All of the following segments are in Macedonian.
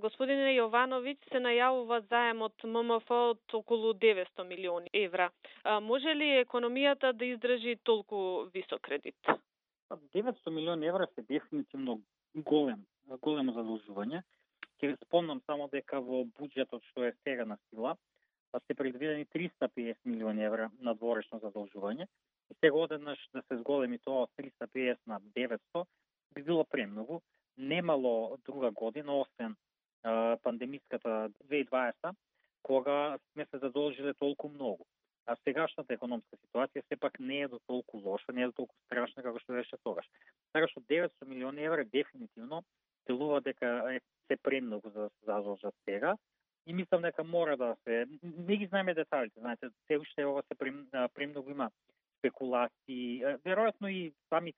Господине Јовановиќ, се најавува заем од ММФ од околу 900 милиони евра. Може ли економијата да издржи толку висок кредит? 900 милиони евра се дефинитивно големо задолжување. Ќе ви спомнам само дека во буџетот што е сега на сила, се предвидени 350 милиони евра надворешно задолжување. И сега одеднаш да се зголеми тоа од 350 на 900 би било премногу. Немало друга година, освен пандемиската 2020, кога сме се задолжиле толку многу. А сегашната економска ситуација сепак не е до толку лоша, не е до толку страшна како што беше тогаш. Така што 900 милиони евра дефинитивно делува дека се премногу за да се задолжат сега. И мислам дека мора да се... Не ги знаеме деталите, знаете, се уште ова се премногу има спекулации. Веројатно и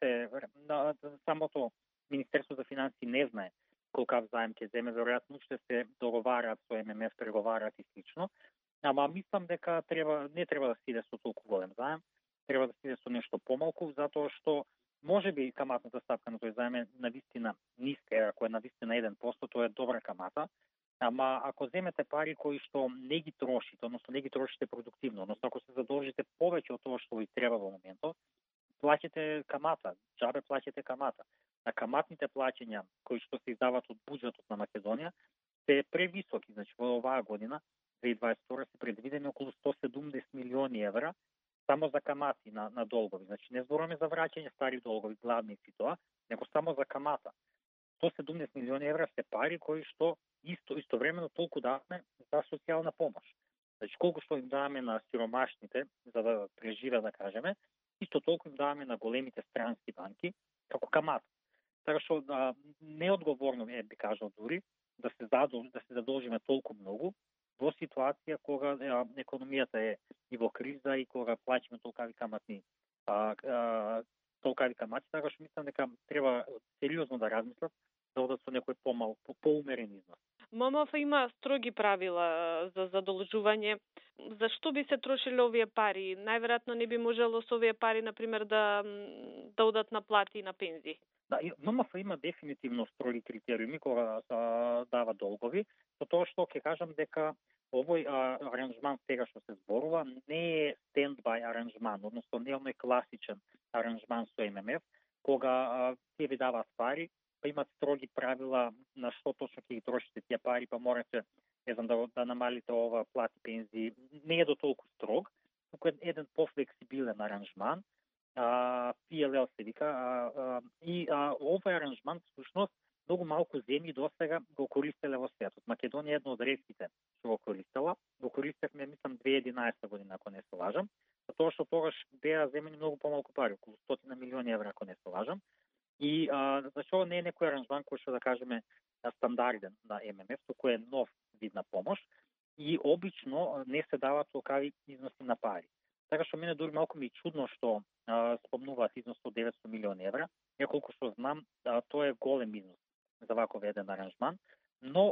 самото Министерство за финансии не знае колкав заем ќе земе, веројатно уште се договараат со ММФ, преговараат и слично. Ама мислам дека не треба да се иде со толку голем заем, треба да се иде со нешто помалку, затоа што можеби каматната ставка на тој заем е навистина ниска, ако е навистина 1%, тоа е добра камата. Ама ако земете пари кои што не ги трошите, односно не ги трошите продуктивно, односно ако се задолжите повеќе од тоа што ви треба во моментот, плаќате камата, џабе плаќате камата. А каматните плаќања кои што се издаваат од буџетот на Македонија се превисоки, значи во оваа година 2022 се предвидени околу 170 милиони евра само за камати на долгови. Значи не зборуваме за враќање стари долгови, главници тоа, него само за камата. 170 милиони евра се пари кои што истовремено толку даваме за социјална помош. Значи колку што им даваме на сиромашните за да преживеат, да кажеме, исто толку им даваме на големите странски банки како камата. Така што неодговорно би кажал дури да се задолжиме толку многу во ситуација кога економијата е и во криза и кога плаќаме толкави камати, така што мислам дека треба сериозно да размислат да одат со некој поумерен износ. ММФ има строги правила за задолжување. Зашто би се трошеле овие пари? Најверојатно не би можело со овие пари, например, да одат на плати и на пензии. Да, ММФ има дефинитивно строги критериуми кога дава долгови, со тоа што ќе кажам дека овој аранжман сега што се зборува не е стендбај аранжман, односно не е оној класичен аранжман со ММФ, кога тие ви даваат пари, па имат строги правила на што точно ќе ги трошите тие пари, па морате, не знам, да намалите ова плати, пензии. Не е до толку строг, туку е еден пофлексибилен аранжман. PLL се вика, и овој аранжман всушност многу малку земји досега го користеле во светот. Македонија е една од ретките што го користела. Го користевме, мислам, 2011 година, ако не се лажам, затоа што тогаш беа земени многу помалку пари, околу 100 милиони евра, ако не се лажам. И значи ова не е некој аранжман кој што да кажеме стандарден на ММФ, туку е нов вид на помош и обично не се даваат толкави износи на пари. Така што мене дури малку ми е чудно што спомнуваат износ од 900 милиони евра. Неколку што знам, тоа е голем износ за ваков еден аранжман, но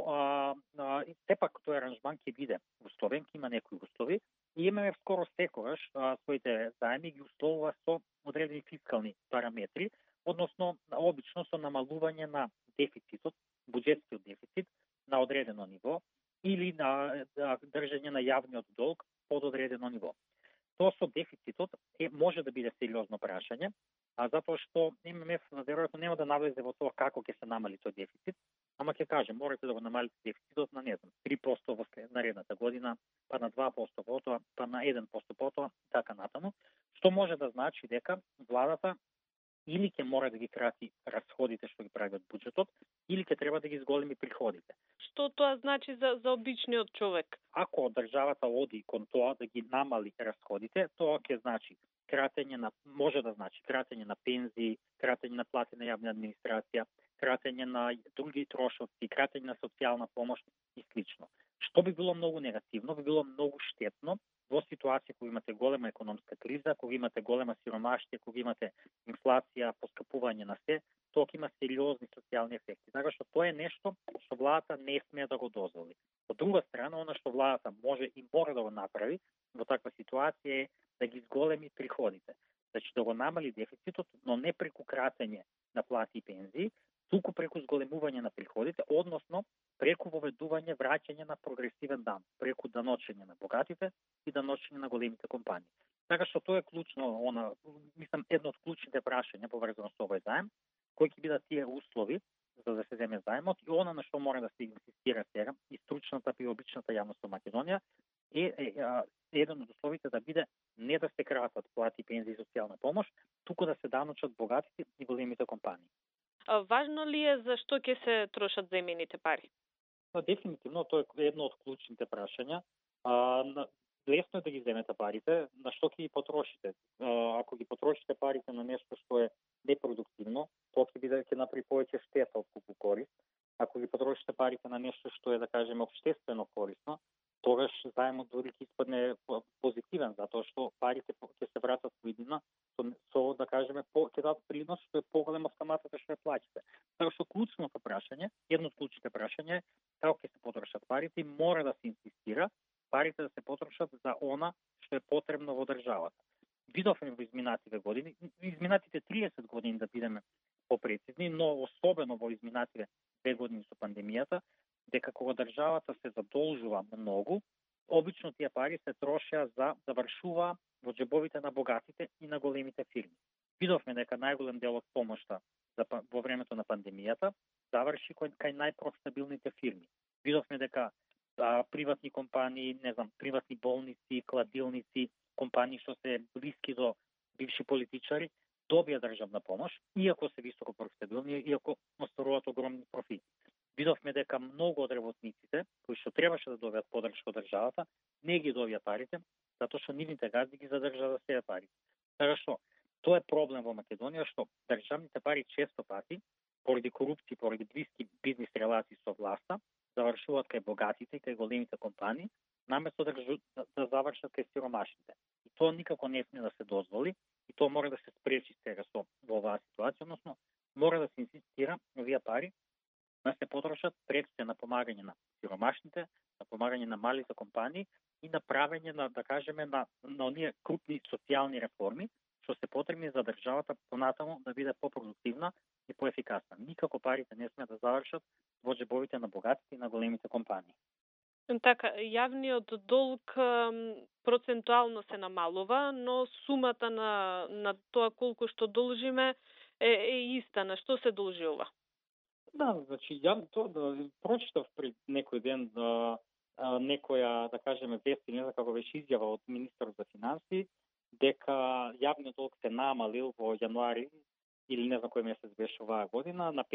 сепак тој аранжман ќе биде условен, ќе има некои услови и ММФ скоро секогаш своите заеми ги условува со одредени фискални параметри, односно обично со намалување на дефицитот, буџетскиот дефицит на одредено ниво или на држање на јавниот долг под одредено ниво. Тоа со дефицитот може да биде сериозно прашање, затоа што ММФ веројатно нема да навлезе во тоа како ќе се намали тој дефицит, ама ќе каже морате да го намалите дефицитот на 3% во наредната година, па на 2% потоа, па на 1% потоа, така натаму, што може да значи дека владата или ќе мора да ги крати расходите што ги прави од буџетот, или ќе треба да ги зголеми приходите. Што тоа значи за обичниот човек? Ако државата оди кон тоа да ги намали расходите, тоа ќе значи може да значи кратење на пензии, кратење на плати на јавна администрација, кратење на други трошоци, кратење на социјална помош и слично. Што би било многу негативно, би било многу штетно во ситуација кога имате голема економска криза, кога имате голема сиромаштија, кога имате инфлација, поскапување на се, тоа ќе има сериозни социјални ефекти. Така што тоа е нешто што владата не смее да го дозволи. Од друга страна, она што владата може и мора да го направи во таква ситуација е да ги зголеми приходите. Значи да го намали дефицитот, но не преку кратење на плати и пензии, туку преку зголемување на приходите, односно преку воведување враќање на прогресивен дан, преку даночење на богатите и даночење на големите компании. Така што тоа е клучно, мислам, едно од клучните прашања поврзано со овој заем, кои ќе бидат тие услови за да се земе заемот, и на што мора да се инсистира сега и стручната и обичната јавност во Македонија еден од условите да биде не да се кратат плати, пензии и социјална помош, туку да се даночат богатите и големите компании. Важно ли е за што ќе се трошат земените пари? Дефинитивно, тоа е едно од клучните прашања. Лесно е да ги земете парите, на што ќе ги потрошите? Ако ги потрошите парите на нешто што е непродуктивно, тоа ќе направи повеќе штета отколку корист. Ако ги потрошите парите на нешто што е, да кажеме, општествено корисно, тогаш заемот дури ќе испадне позитивен, затоа што парите ќе се вратат во иднина со да кажеме, ќе дадат принос што е поголем од каматата што ја плаќате. Така што клучното прашање, едно од клучните прашања е како ќе се потрошат парите и мора да се инсистира парите да се потрошат за она што е потребно во државата. Видовме во изминативе години, изминатите 30 години да бидеме попрецизни, но особено во изминативе 2 години со пандемијата, дека кога државата се задолжува многу, обично тие пари се трошеа за завршува во џебовите на богатите и на големите фирми. Видовме дека најголем дел од помошта во времето на пандемијата заврши кај најпрофитабилните фирми. Видовме дека приватни компании, приватни болници, кладилници, компании што се блиски до бивши политичари, добија државна помош, иако се високо профитабилни, иако остваруваат огромни профити. Видовме дека многу од работниците, кои што требаше да добијат поддршка од државата, не ги добија парите, затоа што нивните газди ги задржаа да себе парите. Така што, тоа е проблем во Македонија, што државните пари често пати, поради корупција, поради блиски бизнис релации со власта, завршуваат кај богатите и кај големите компании, наместо да завршат кај сиромашните. И тоа никако не сме да се дозволи, и тоа мора да се спречи сега во оваа ситуација, односно мора да се инсистира овие пари да се потрошат пред се на помагање на сиромашните, на помагање на малите компании и на правење на, да кажеме, на оние крупни социјални реформи што се потребни за државата понатаму да биде попродуктивна и поефикасна. Никако парите не сме да завршат во џебовите на богатите и на големите компании. Така, јавниот долг процентуално се намалува, но сумата на тоа колку што должиме е иста. На што се должи ова? Да, значи, прочитав пред некој ден некоја, да кажеме, вест, не знам како беше изјава од министерот за финансии, дека јавниот долг се намалил во јануари или не знам кој месец беше оваа година на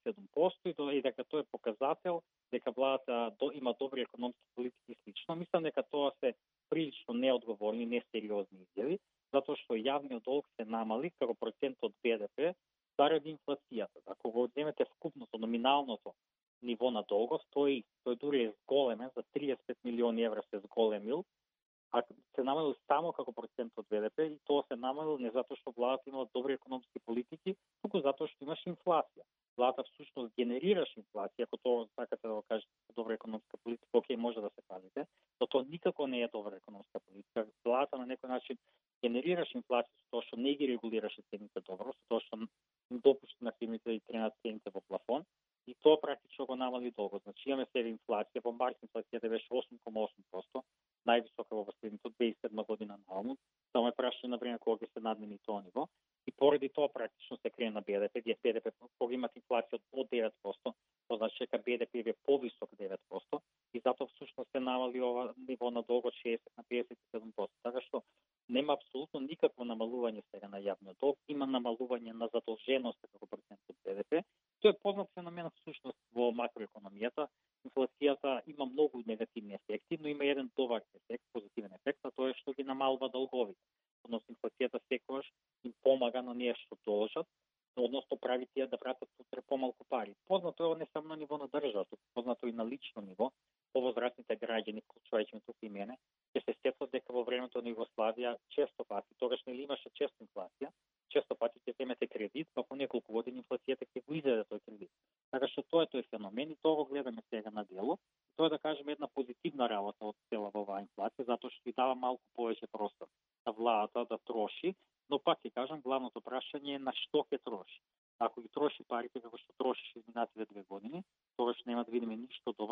57% и дека тоа е показател дека владата има добри економски политики и слично. Мислам дека тоа се прилично неодговорни, несериозни изјави, затоа што јавниот долг се намали како процент од БДП заради инфлацијата. Ако го одземете вкупното номиналното ниво на долгов, тој дури е зголемен, за 35 милиони евра се зголемил, а се намалил само како процент од БДП и тоа се намалил не затоа што владата имала добри економски политики, туку затоа што имаше инфлација. Владата всушност генерираше инфлација, ако тоа сакате да го кажете добра економска политика, окей, може да се кажете, но тоа никако не е добра економска политика. Владата на некој начин генерираше инфлација со тоа што не ги регулираше цените добро, со тоа што допушти на фирмите да тренат цените во плафон, и тоа практично го намали долгот. Значи имаме сега инфлација, во март инфлацијата беше 8,8%, највисока во последните 2007 година наому. Само е прашање на време кога ќе се надмени тоа ниво. И поради тоа практично се крена БДП. БДП кога имат инфлација од 9%, тоа значи дека БДП е повисок 9%, и затоа всушност се намали ова ниво на долг од 60 на 57%. Така што нема апсолутно никакво намалување сега на јавниот долг, има намалување на задолженоста како процент од БДП. Тоа е познат феномен всушност во макроекономијата. Инфлацијата има многу негативни ефекти, но има еден добар ефект, позитивен ефект, а тоа е што ги намалува долговите. Односно инфлацијата секогаш им помага на ние што должат, односно прави тие да вратат утре помалку пари. Познато е не само на ниво на државата, познато и на лично ниво. Повозрастните граѓани, вклучувајќи тука и мене, ќе се сетат дека во времето на Југославија често пати, тогаш нели имаше често инфлација, често пати ќе земете кредит, па по неколку години инфлацијата ќе го изеде тој кредит. Така што тоа е тој феномен и тоа го гледаме сега на дело. Тоа е, да кажеме, една позитивна работа од цела оваа инфлација, затоа што ја дава малку повеќе простор на владата да троши, но пак ќе кажам, главното прашање е на што ќе троши. Ако ги троши парите како што трошиш изминативе 2 години, тогаш нема да видиме ништо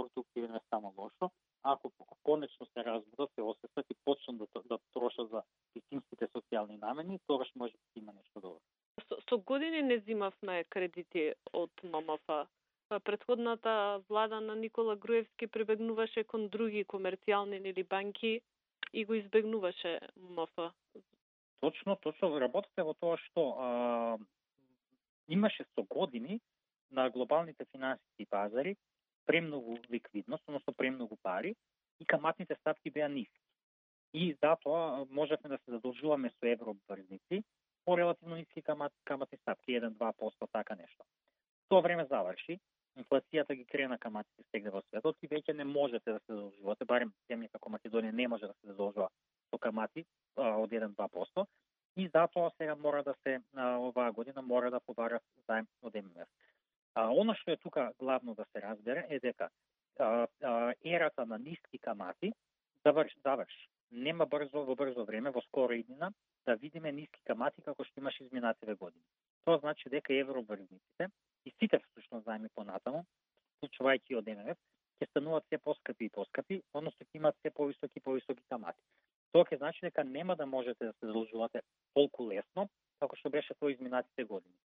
години не зимавме кредити од ММФ. Претходната влада на Никола Груевски прибегнуваше кон други комерцијални или банки и го избегнуваше ММФ. Точно, работите во тоа што имаше со години на глобалните финансиски пазари премногу ликвидност, односно премногу пари и каматните стапки беа ниски. И затоа можевме да се задолжуваме со еврообврзници по релативно ниски каматни стапки, 1-2%, така нешто. Тоа време заврши, инфлацијата ги крена каматите стегне во светот и веќе не можете да се задолжувате, барем земја како Македонија не може да се задолжува со камати од 1-2%, и затоа сега мора да се оваа година мора да побара заем од ММФ. Она што е тука главно да се разбере е дека ерата на ниски камати заврши. Нема во брзо време, во скоро иднина, да видиме ниски камати како што имаше изминативе години. Тоа значи дека еврообврзниците и сите всушност заеми понатаму, вклучувајќи од ММФ, ќе стануваат се поскапи и поскапи, односно ќе имаат се повисоки камати. Тоа ќе значи дека нема да можете да се задолжувате толку лесно како што беше тоа изминатите години.